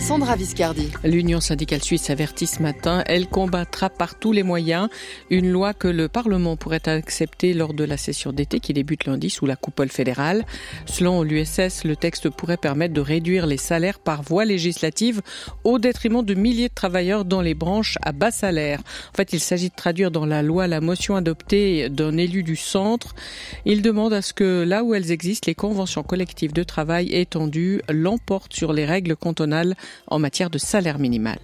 Sandra Viscardi. L'Union syndicale suisse avertit ce matin, elle combattra par tous les moyens une loi que le Parlement pourrait accepter lors de la session d'été qui débute lundi sous la coupole fédérale. Selon l'USS, le texte pourrait permettre de réduire les salaires par voie législative au détriment de milliers de travailleurs dans les branches à bas salaire. En fait, il s'agit de traduire dans la loi la motion adoptée d'un élu du centre. Il demande à ce que là où elles existent, les conventions collectives de travail étendues l'emportent sur les règles cantonales en matière de salaire minimal.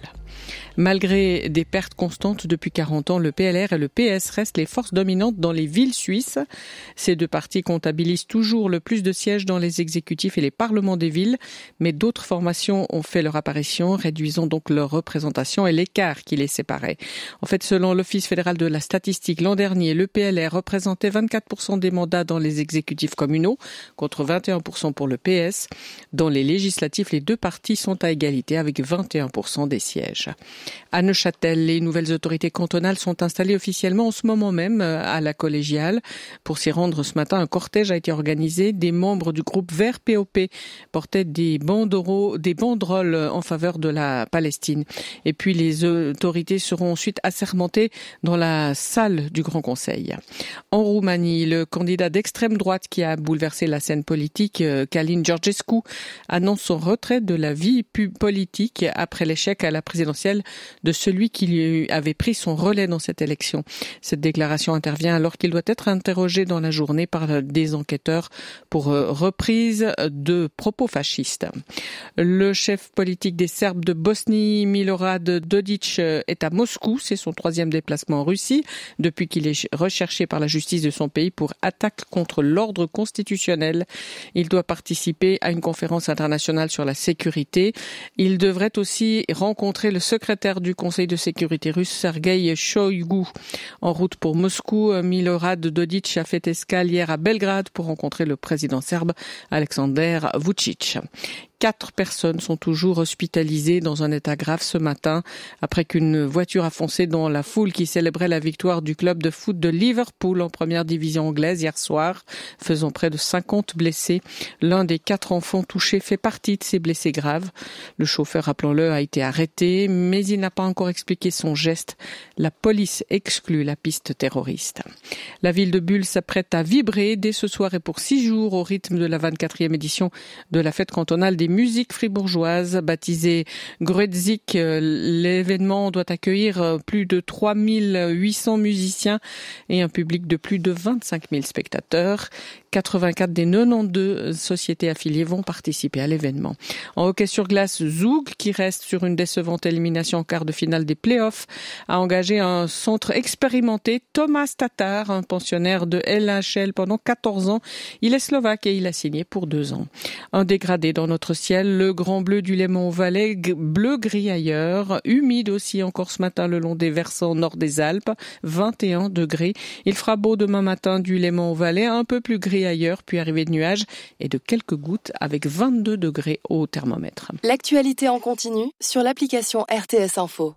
Malgré des pertes constantes depuis 40 ans, le PLR et le PS restent les forces dominantes dans les villes suisses. Ces deux partis comptabilisent toujours le plus de sièges dans les exécutifs et les parlements des villes, mais d'autres formations ont fait leur apparition, réduisant donc leur représentation et l'écart qui les séparait. En fait, selon l'Office fédéral de la statistique, l'an dernier, le PLR représentait 24% des mandats dans les exécutifs communaux, contre 21% pour le PS. Dans les législatifs, les deux partis sont à égalité avec 21% des sièges. À Neuchâtel, les nouvelles autorités cantonales sont installées officiellement en ce moment même à la collégiale. Pour s'y rendre ce matin, un cortège a été organisé. Des membres du groupe Vert POP portaient des banderoles en faveur de la Palestine. Et puis les autorités seront ensuite assermentées dans la salle du Grand Conseil. En Roumanie, le candidat d'extrême droite qui a bouleversé la scène politique, Călin Georgescu, annonce son retrait de la vie politique après l'échec à la présidentielle de celui qui lui avait pris son relais dans cette élection. Cette déclaration intervient alors qu'il doit être interrogé dans la journée par des enquêteurs pour reprise de propos fascistes. Le chef politique des Serbes de Bosnie, Milorad Dodik, est à Moscou. C'est son 3e déplacement en Russie depuis qu'il est recherché par la justice de son pays pour attaque contre l'ordre constitutionnel. Il doit participer à une conférence internationale sur la sécurité. Il devrait aussi rencontrer le secrétaire du Conseil de sécurité russe, Sergueï Shoïgu. En route pour Moscou, Milorad Dodik a fait escale hier à Belgrade pour rencontrer le président serbe Aleksandar Vučić. 4 personnes sont toujours hospitalisées dans un état grave ce matin après qu'une voiture a foncé dans la foule qui célébrait la victoire du club de foot de Liverpool en première division anglaise hier soir, faisant près de 50 blessés. L'un des 4 enfants touchés fait partie de ces blessés graves. Le chauffeur, rappelons-le, a été arrêté, mais il n'a pas encore expliqué son geste. La police exclut la piste terroriste. La ville de Bulle s'apprête à vibrer dès ce soir et pour 6 jours au rythme de la 24e édition de la fête cantonale des musiques fribourgeoises, baptisée Gruetzik. L'événement doit accueillir plus de 3800 musiciens et un public de plus de 25 000 spectateurs. 84 des 92 sociétés affiliées vont participer à l'événement. En hockey sur glace, Zug, qui reste sur une décevante élimination en quart de finale des playoffs, a engagé un centre expérimenté, Thomas Tatar, un pensionnaire de LHL pendant 14 ans. Il est slovaque et il a signé pour 2 ans. Un dégradé dans notre ciel, le grand bleu du Léman-Valais, bleu-gris ailleurs, humide aussi encore ce matin le long des versants nord des Alpes, 21 degrés. Il fera beau demain matin du Léman-Valais, un peu plus gris ailleurs, puis arrivée de nuages et de quelques gouttes avec 22 degrés au thermomètre. L'actualité en continu sur l'application RTS Info.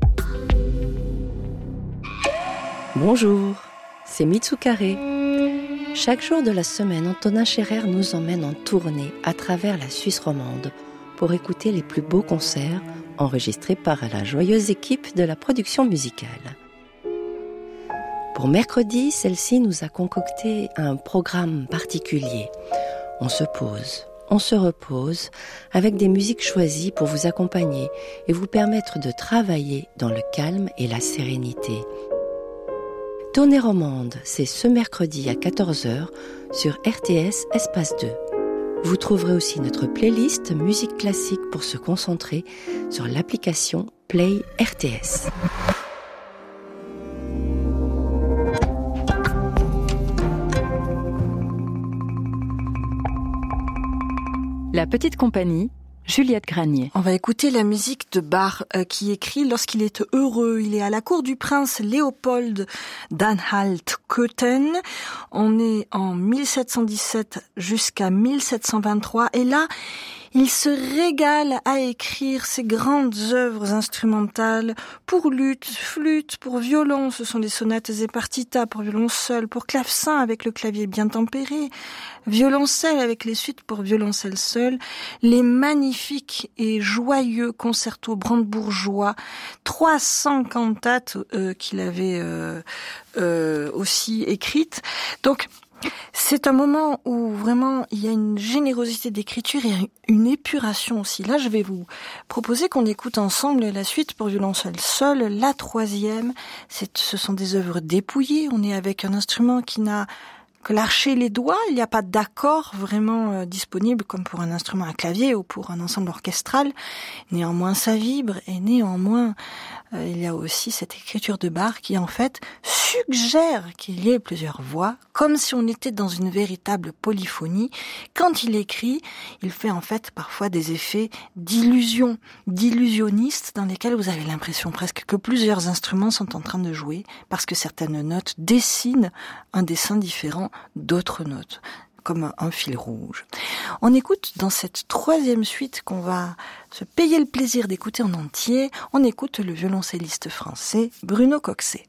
Bonjour, c'est Mitsukare. Chaque jour de la semaine, Antonin Scherer nous emmène en tournée à travers la Suisse romande pour écouter les plus beaux concerts enregistrés par la joyeuse équipe de la production musicale. Pour mercredi, celle-ci nous a concocté un programme particulier. On se pose, on se repose avec des musiques choisies pour vous accompagner et vous permettre de travailler dans le calme et la sérénité. Tournée romande, c'est ce mercredi à 14h sur RTS Espace 2. Vous trouverez aussi notre playlist musique classique pour se concentrer sur l'application Play RTS. La petite compagnie, Juliette Granier. On va écouter la musique de Bach qui écrit lorsqu'il est heureux. Il est à la cour du prince Léopold d'Anhalt-Köthen. On est en 1717 jusqu'à 1723 et là, Il se régale à écrire ses grandes œuvres instrumentales pour luth, flûte, pour violon. Ce sont des sonates et partitas pour violon seul, pour clavecin avec le clavier bien tempéré, violoncelle avec les suites pour violoncelle seul, les magnifiques et joyeux concertos brandebourgeois, 300 cantates qu'il avait aussi écrites. Donc, c'est un moment où vraiment il y a une générosité d'écriture et une épuration aussi. Là, je vais vous proposer qu'on écoute ensemble la suite pour violoncelle seul, la troisième. Ce sont des œuvres dépouillées. On est avec un instrument qui n'a que l'archet et les doigts. Il n'y a pas d'accord vraiment disponible comme pour un instrument à clavier ou pour un ensemble orchestral. Néanmoins, ça vibre et néanmoins, il y a aussi cette écriture de Bach qui en fait suggère qu'il y ait plusieurs voix, comme si on était dans une véritable polyphonie. Quand il écrit, il fait en fait parfois des effets d'illusion, d'illusionniste, dans lesquels vous avez l'impression presque que plusieurs instruments sont en train de jouer, parce que certaines notes dessinent un dessin différent d'autres notes, comme un fil rouge. On écoute dans cette troisième suite qu'on va se payer le plaisir d'écouter en entier, on écoute le violoncelliste français Bruno Coxet.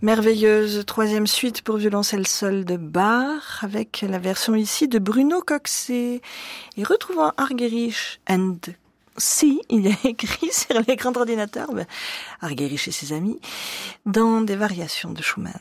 Merveilleuse troisième suite pour violoncelle seul de Bach, avec la version ici de Bruno Coxet. Et retrouvant Argerich and Si, il a écrit sur l'écran d'ordinateur, Argerich et ses amis, dans des variations de Schumann.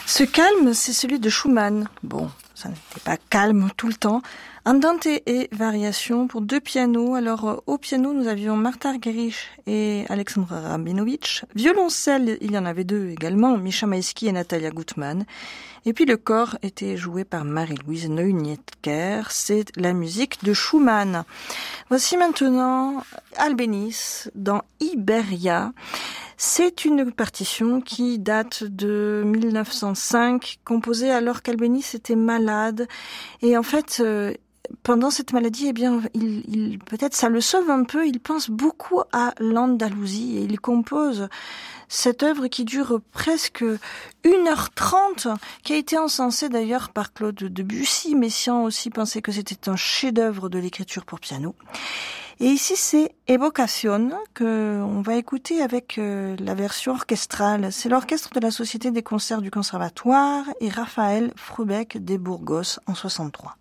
Ce calme, c'est celui de Schumann. Bon, ça n'était pas calme tout le temps. Andante et variation pour 2 pianos. Alors, au piano, nous avions Martha Argerich et Alexandra Rabinovich. Violoncelle, il y en avait 2 également, Misha Maïski et Natalia Gutmann. Et puis le corps était joué par Marie-Louise Neunecker. C'est la musique de Schumann. Voici maintenant Albéniz dans Iberia. C'est une partition qui date de 1905, composée alors qu'Albéniz était malade. Et en fait, pendant cette maladie, eh bien, il peut-être ça le sauve un peu. Il pense beaucoup à l'Andalousie et il compose cette œuvre qui dure presque 1h30, qui a été encensée d'ailleurs par Claude Debussy. Messiaen aussi pensait que c'était un chef-d'œuvre de l'écriture pour piano. Et ici, c'est Evocación que on va écouter avec la version orchestrale. C'est l'orchestre de la Société des concerts du Conservatoire et Raphaël Frubeck des Burgos en 63.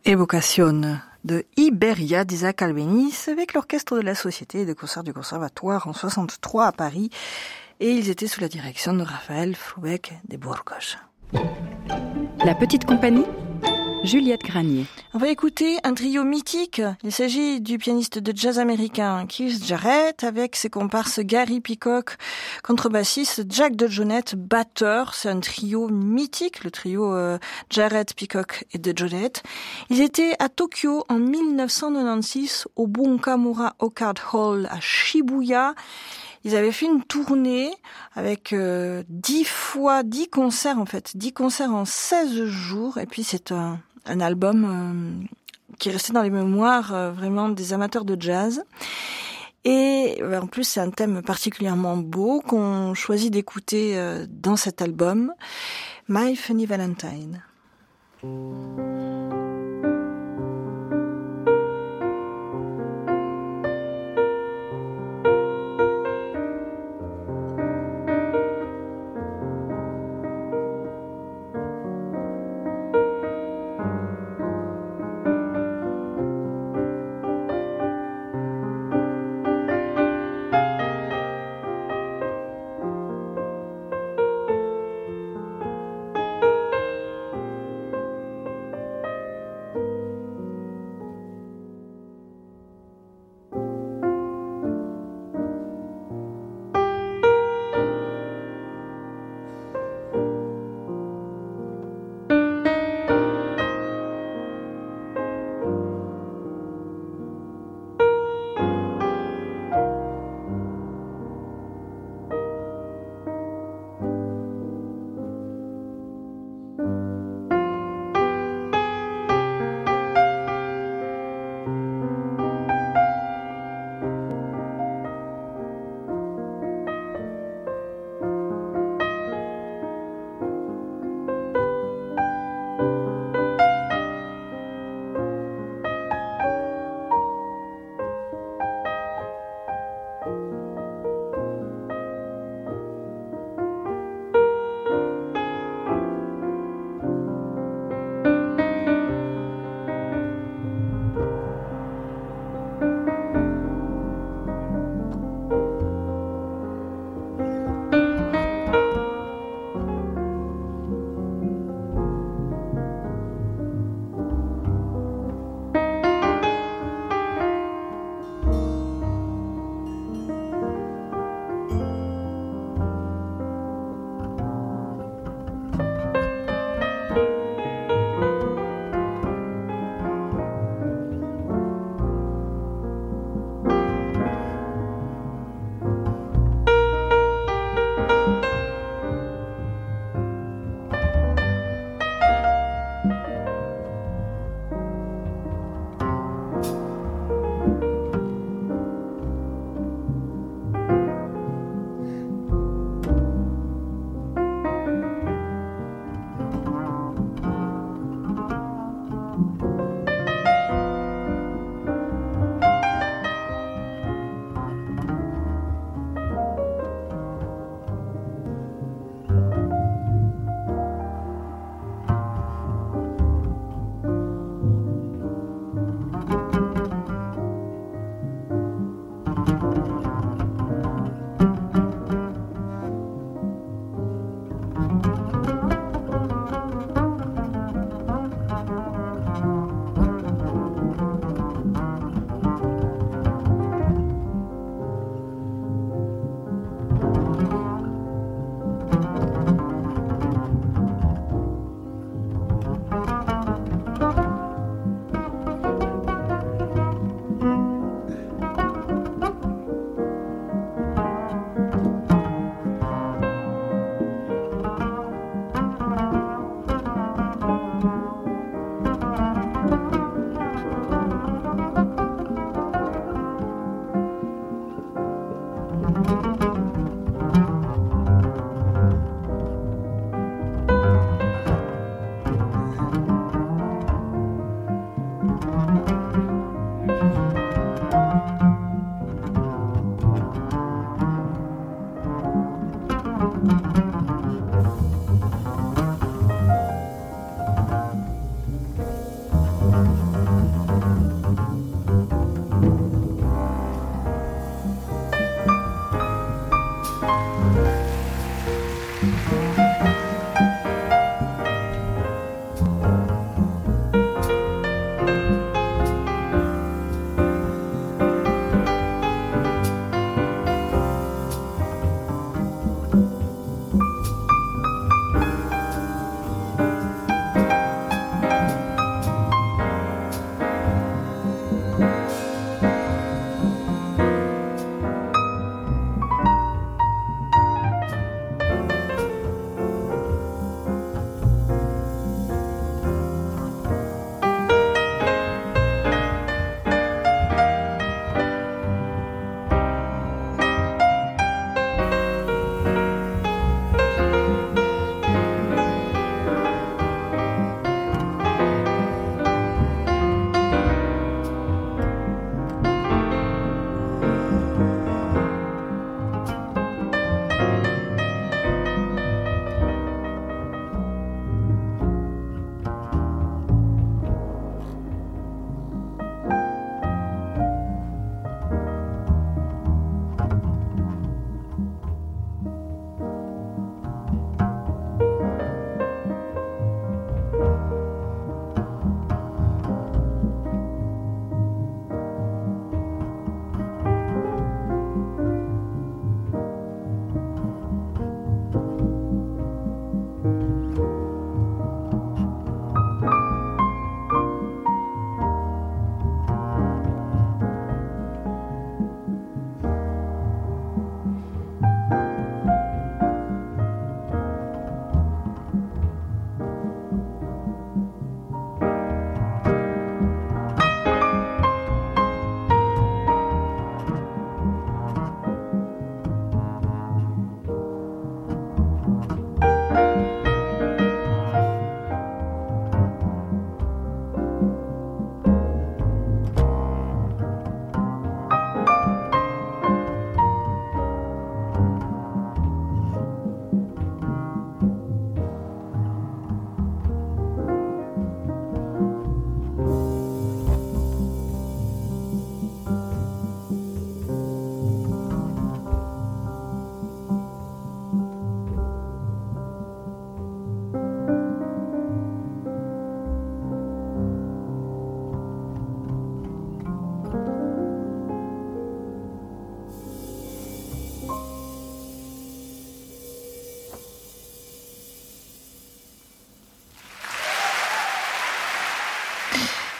Évocation de Iberia d'Isaac Albéniz avec l'orchestre de la Société de concerts du Conservatoire en 63 à Paris, et ils étaient sous la direction de Raphaël Foubec de Burgos. La Petite Compagnie, Juliette Granier. On va écouter un trio mythique. Il s'agit du pianiste de jazz américain Keith Jarrett avec ses comparses Gary Peacock, contrebassiste, Jack DeJohnette, batteur. C'est un trio mythique, le trio Jarrett, Peacock et DeJohnette. Ils étaient à Tokyo en 1996 au Bunkamura Orchard Hall à Shibuya. Ils avaient fait une tournée avec 10 concerts en fait, 10 concerts en 16 jours. Et puis c'est un album qui est resté dans les mémoires vraiment des amateurs de jazz. Et en plus c'est un thème particulièrement beau qu'on choisit d'écouter dans cet album, My Funny Valentine.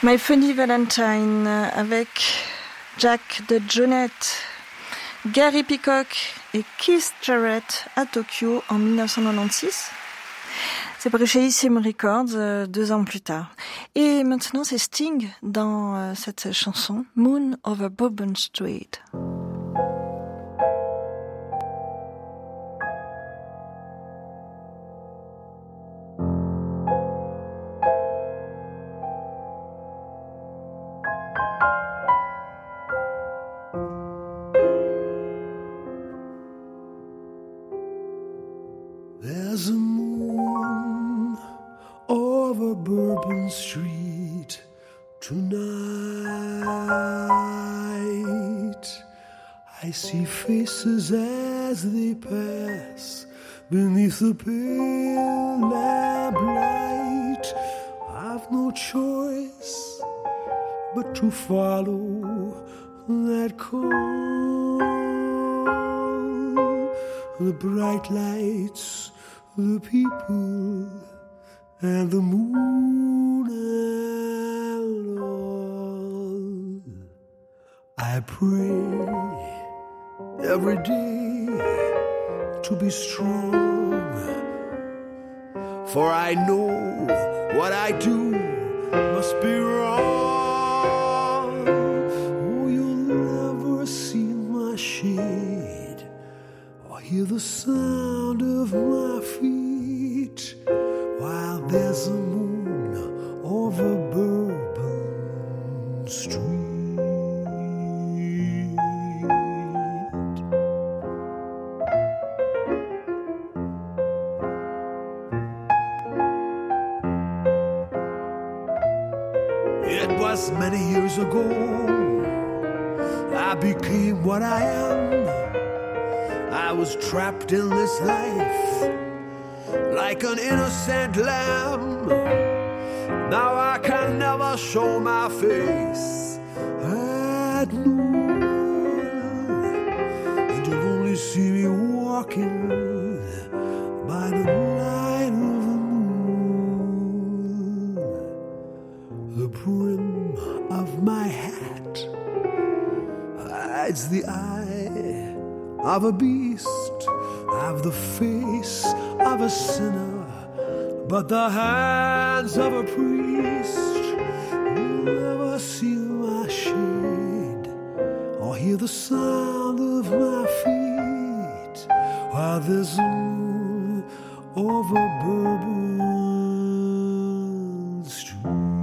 My Funny Valentine avec Jack de Jonette, Gary Peacock et Keith Jarrett à Tokyo en 1996. C'est paru chez ICM Records 2 ans plus tard. Et maintenant c'est Sting dans cette chanson Moon over Bourbon Street. There's a moon over Bourbon Street tonight. I see faces as they pass beneath the pale lamplight. I've no choice but to follow that call. The bright lights, the people, and the moon and all. I pray every day to be strong, for I know what I do must be wrong. Oh, you'll never see my shade or hear the sound of my feet while there's a moon over Bourbon Street. It was many years ago I became what I am. I was trapped in this life like an innocent lamb. Now I can never show my face at noon, and you'll only see me walking by the light of the moon. The brim of my hat hides the eye of a beast, I've the face of a sinner, but the hands of a priest. You'll never see my shade or hear the sound of my feet while there's a moon over Bourbon Street.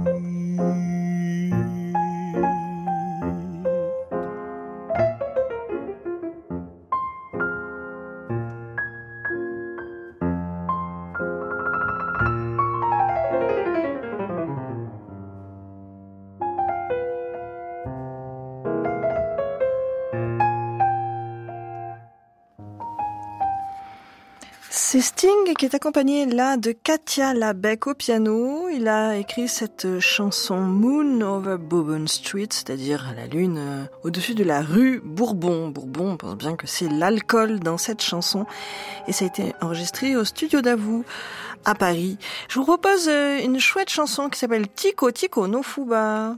C'est Sting qui est accompagné là de Katia Labec au piano. Il a écrit cette chanson Moon over Bourbon Street, c'est-à-dire la lune au-dessus de la rue Bourbon. Bourbon, on pense bien que c'est l'alcool dans cette chanson. Et ça a été enregistré au studio Davout à Paris. Je vous propose une chouette chanson qui s'appelle Tico Tico no Fuba.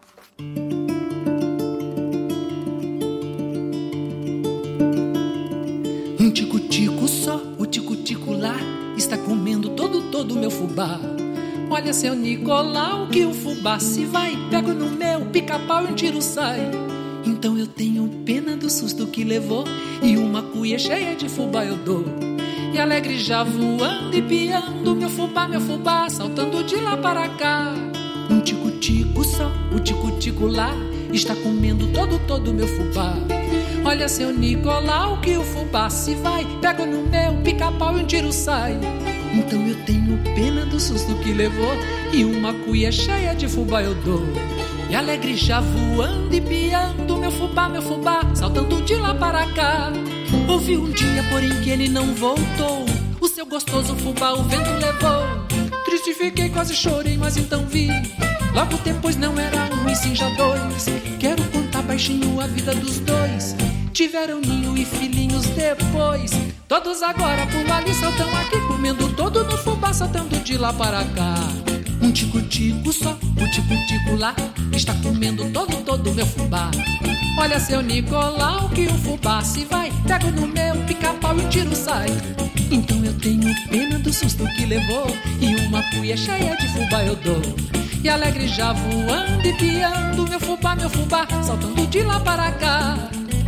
Tico-tico só, o tico-tico lá está comendo todo meu fubá. Olha, seu Nicolau, que o fubá se vai, pego no meu pica-pau e um tiro sai. Então eu tenho pena do susto que levou e uma cuia cheia de fubá eu dou. E alegre já voando e piando, meu fubá, saltando de lá para cá. Um tico-tico só, o tico-tico lá está comendo todo meu fubá. Olha, seu Nicolau, que o fubá se vai, pego no meu pica-pau e um tiro sai. Então eu tenho pena do susto que levou e uma cuia cheia de fubá eu dou. E alegre já voando e piando, meu fubá, saltando de lá para cá. Houve um dia, porém, que ele não voltou, o seu gostoso fubá o vento levou. Triste fiquei, quase chorei, mas então vi, logo depois não era um e sim já dois. Quero contar baixinho a vida dos dois. Tiveram ninho e filhinhos depois. Todos agora por ali saltam aqui, comendo todo no fubá, saltando de lá para cá. Um tico-tico só, o tico-tico lá está comendo todo meu fubá. Olha, seu Nicolau, que o fubá se vai, pego no meu pica-pau e o tiro sai. Então eu tenho pena do susto que levou, e uma cuia cheia de fubá eu dou. E alegre já voando e piando, meu fubá, saltando de lá para cá.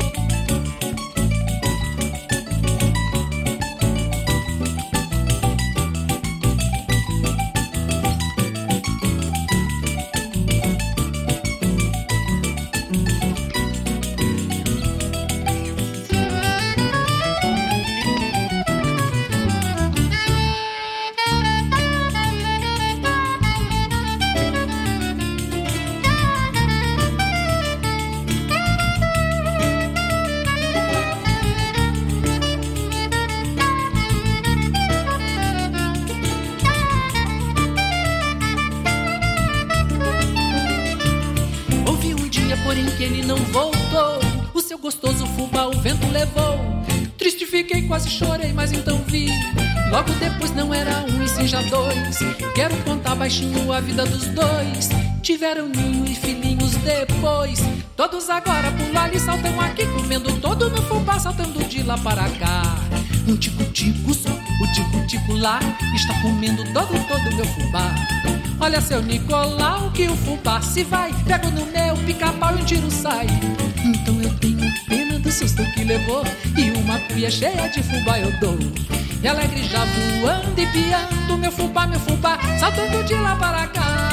Que ele não voltou, o seu gostoso fubá o vento levou. Triste fiquei, quase chorei, mas então vi. Logo depois não era um e sim já dois. Quero contar baixinho a vida dos dois. Tiveram ninho e filhinhos depois. Todos agora por lá e saltam aqui, comendo todo meu fubá, saltando de lá para cá. Um tico-tico só, o tico-tico lá está comendo todo meu fubá. Olha, seu Nicolau, que o fubá se vai, pego no meu pica-pau e um tiro sai. Então eu tenho pena do susto que levou, e uma cuia cheia de fubá eu dou. E alegre já voando e piando, meu fubá, saltando de lá para cá.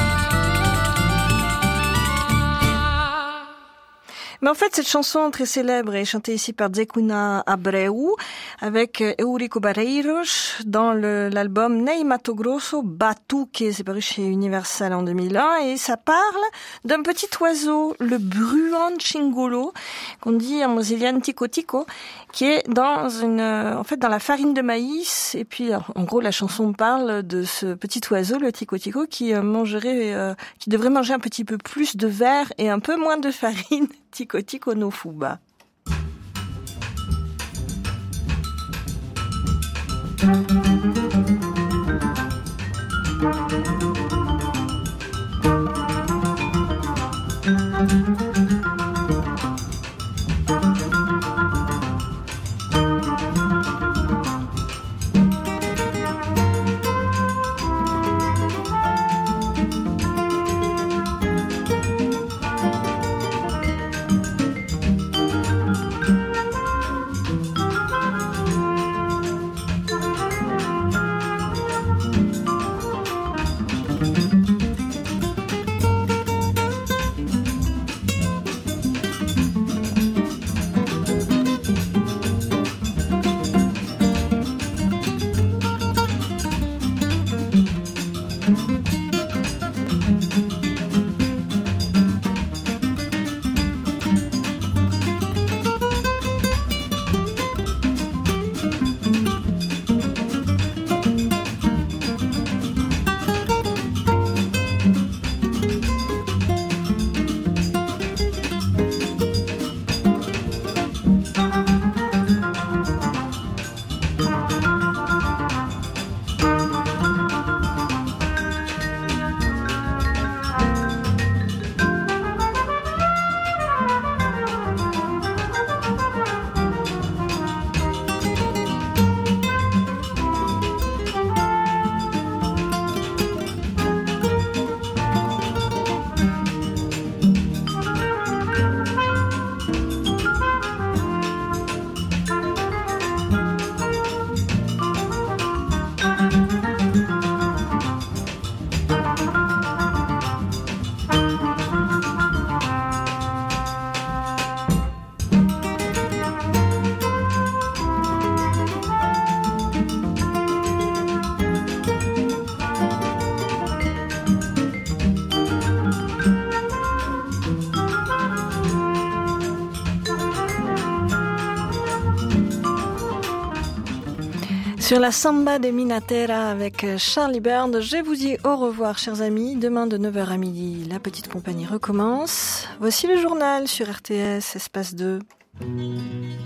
Mais en fait, cette chanson très célèbre est chantée ici par Zecuna Abreu avec Eurico Barreiros dans l'album Ney Mato Grosso, Batuque, c'est paru chez Universal en 2001, et ça parle d'un petit oiseau, le bruant chingolo, qu'on dit en brésilienne tico-tico, qui est dans dans la farine de maïs. Et puis, en gros, la chanson parle de ce petit oiseau, le tico-tico, qui devrait manger un petit peu plus de verre et un peu moins de farine. Tico-tico no fubá. Sur la Samba de Minatera avec Charlie Byrne, je vous dis au revoir chers amis. Demain de 9h à midi, la petite compagnie recommence. Voici le journal sur RTS Espace 2.